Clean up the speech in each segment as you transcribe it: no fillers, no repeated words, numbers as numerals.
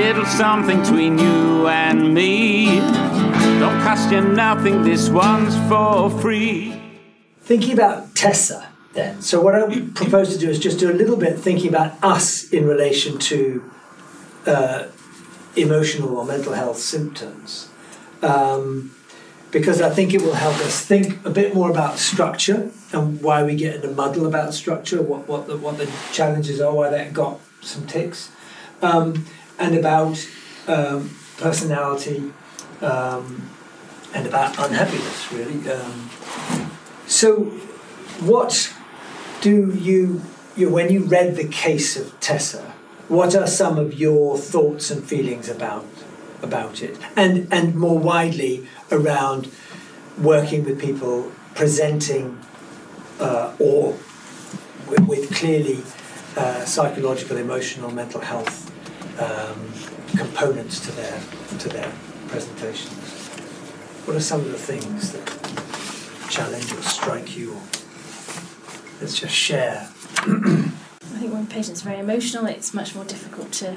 little something between you and me. Don't cost you nothing, this one's for free. Thinking about Tessa then. So what I propose to do is just do a little bit thinking about us in relation to emotional or mental health symptoms. Because I think it will help us think a bit more about structure and why we get in a muddle about structure, what the challenges are, why that got some ticks, and about personality and about unhappiness, really. So what do you when you read the case of Tessa, what are some of your thoughts and feelings about it, and more widely around working with people presenting or with clearly psychological, emotional, mental health components to their presentations? What are some of the things that challenge or strike you? Or let's just share. I think when patients are very emotional, it's much more difficult to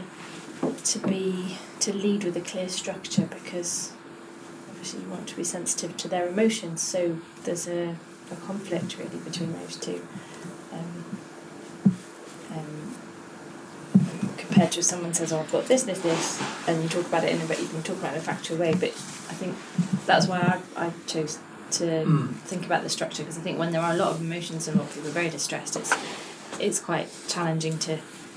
lead with a clear structure, because obviously you want to be sensitive to their emotions, so there's a conflict really between those two, compared to if someone says, oh, I've got this, and you talk about it you can talk about it in a factual way. But I think that's why I chose to think about the structure, because I think when there are a lot of emotions and a lot of people are very distressed, it's quite challenging to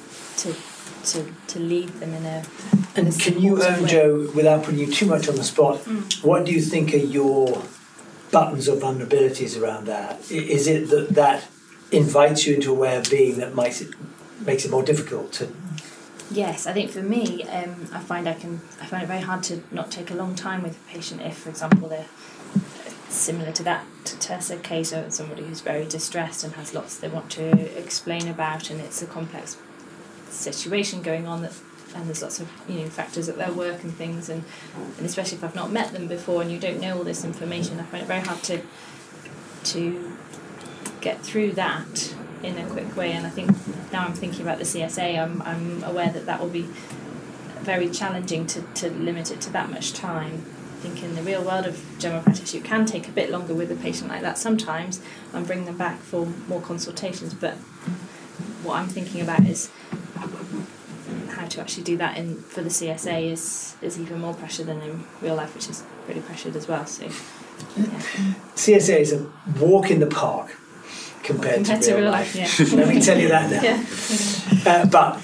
lead them in a. And can you, Jo, without putting you too much on the spot, what do you think are your buttons or vulnerabilities around that? Is it that invites you into a way of being that makes it more difficult to? Yes, I think for me, I find it very hard to not take a long time with a patient if, for example, they're similar to that Tessa case, or somebody who's very distressed and has lots they want to explain about, and it's a complex situation going on, and there's lots of factors at their work and things, and especially if I've not met them before and you don't know all this information, I find it very hard to get through that in a quick way. And I think now I'm thinking about the CSA, I'm aware that will be very challenging to limit it to that much time. I think in the real world of general practice you can take a bit longer with a patient like that sometimes and bring them back for more consultations, but what I'm thinking about is how to actually do that for the CSA is even more pressure than in real life, which is pretty pressured as well. So CSA is a walk in the park compared to real life. Yeah. Let me tell you that now. But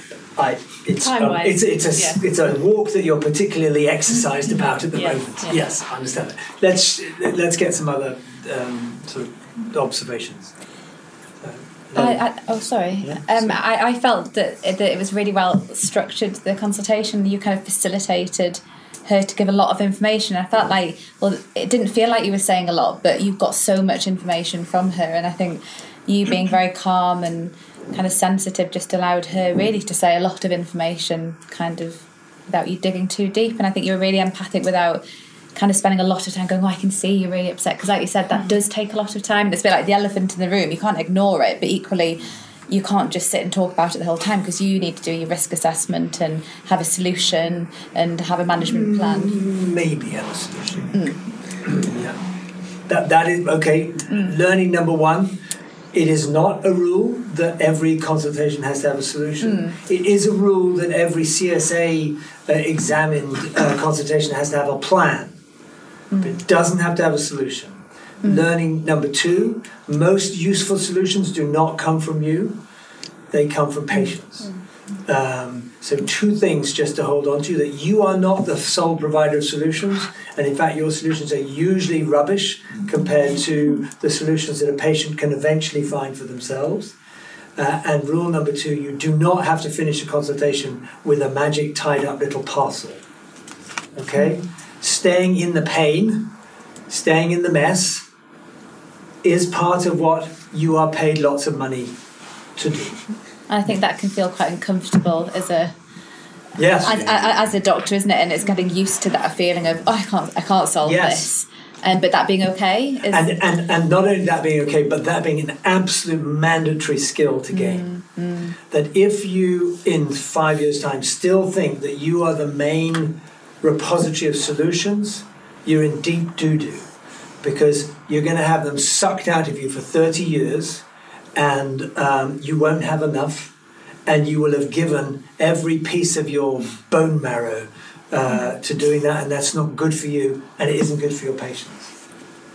it's a walk that you're particularly exercised about at the moment. Yeah. Yes, I understand that. Let's get some other sort of observations. I felt that it was really well structured, the consultation. You kind of facilitated her to give a lot of information. I felt like, it didn't feel like you were saying a lot, but you got so much information from her, and I think you being very calm and kind of sensitive just allowed her really to say a lot of information kind of without you digging too deep. And I think you were really empathic without kind of spending a lot of time going, I can see you're really upset, because like you said, that does take a lot of time. It's a bit like the elephant in the room, you can't ignore it, but equally you can't just sit and talk about it the whole time, because you need to do your risk assessment and have a solution and have a management plan. Maybe have a solution. Yeah. That is okay. Learning number one, it is not a rule that every consultation has to have a solution. It is a rule that every CSA examined consultation has to have a plan. But it doesn't have to have a solution. Learning number two, most useful solutions do not come from you. They come from patients. So two things just to hold on to, that you are not the sole provider of solutions, and in fact your solutions are usually rubbish compared to the solutions that a patient can eventually find for themselves. And rule number two, you do not have to finish a consultation with a magic tied up little parcel. Okay? Staying in the pain, staying in the mess is part of what you are paid lots of money to do. I think that can feel quite uncomfortable as a doctor, isn't it? And it's getting used to that feeling of, I can't solve this. But that being okay is... And not only that being okay, but that being an absolute mandatory skill to gain. that if you, in 5 years' time, still think that you are the main repository of solutions, you're in deep doo-doo, because you're going to have them sucked out of you for 30 years, and you won't have enough, and you will have given every piece of your bone marrow to doing that, and that's not good for you, and it isn't good for your patients.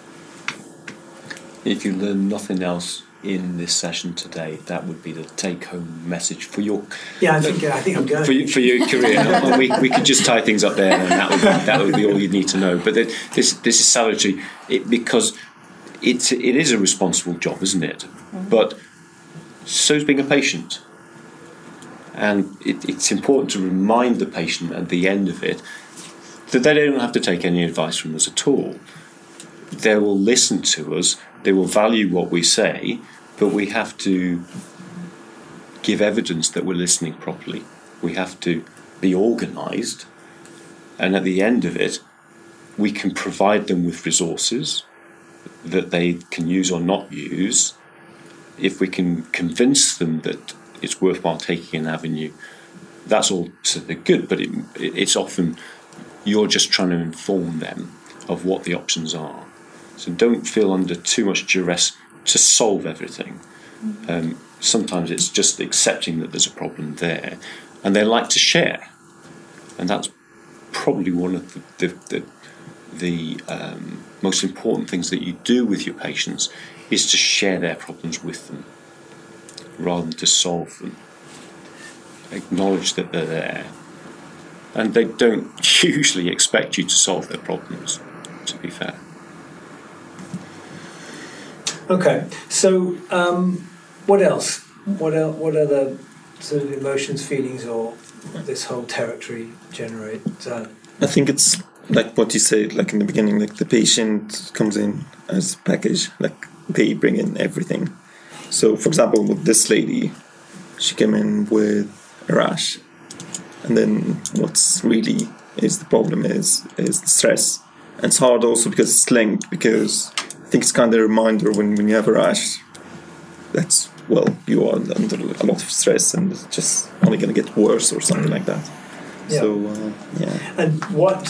If you learn nothing else in this session today, that would be the take-home message for your. Yeah, I think I'm going for your career. And we could just tie things up there, and that would be all you need to know. But this is salutary because it is a responsible job, isn't it? Mm-hmm. But so's being a patient, and it's important to remind the patient at the end of it that they don't have to take any advice from us at all. They will listen to us. They will value what we say, but we have to give evidence that we're listening properly. We have to be organised, and at the end of it, we can provide them with resources that they can use or not use. If we can convince them that it's worthwhile taking an avenue, that's all to the good, but it's often you're just trying to inform them of what the options are. So don't feel under too much duress to solve everything. Sometimes it's just accepting that there's a problem there, and they like to share, and that's probably one of the most important things that you do with your patients is to share their problems with them rather than to solve them. Acknowledge that they're there, and they don't usually expect you to solve their problems, to be fair. Okay, so what else? What other sort of emotions, feelings, or this whole territory generate? I think it's like what you said, like in the beginning, like the patient comes in as a package, like they bring in everything. So, for example, with this lady, she came in with a rash, and then what's really is the problem is the stress, and it's hard also because it's linked, because I think it's kind of a reminder when you have a rash, that's, well, you are under a lot of stress and it's just only going to get worse or something like that. Yeah. So, yeah. And what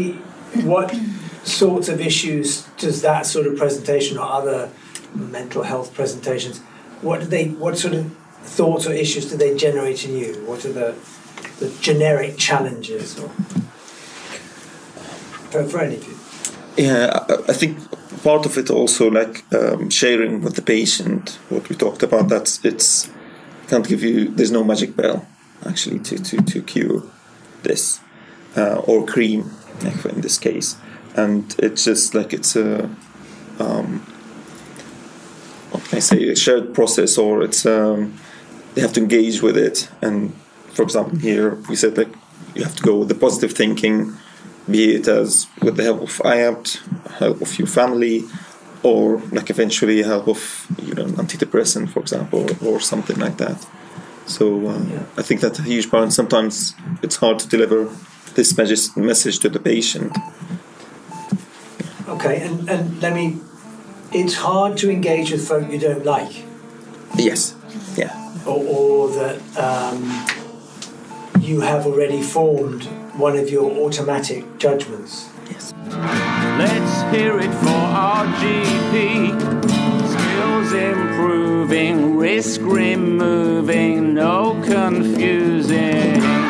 sorts of issues does that sort of presentation or other mental health presentations, what sort of thoughts or issues do they generate in you? What are the generic challenges or for any of you? Yeah, I think part of it also, like sharing with the patient what we talked about, it's can't give you, there's no magic bell actually to cure this or cream, like in this case, and it's just like it's a what can I say, a shared process, or it's they have to engage with it. And for example, here we said like you have to go with the positive thinking, be it as with the help of IAPT, help of your family, or like eventually help of an antidepressant, for example, or something like that. So I think that's a huge part. And sometimes it's hard to deliver this message to the patient. Okay, and it's hard to engage with folk you don't like. Yes, yeah. Or that you have already formed one of your automatic judgments. Yes. Let's hear it for our GP. Skills improving, risk removing, no confusing.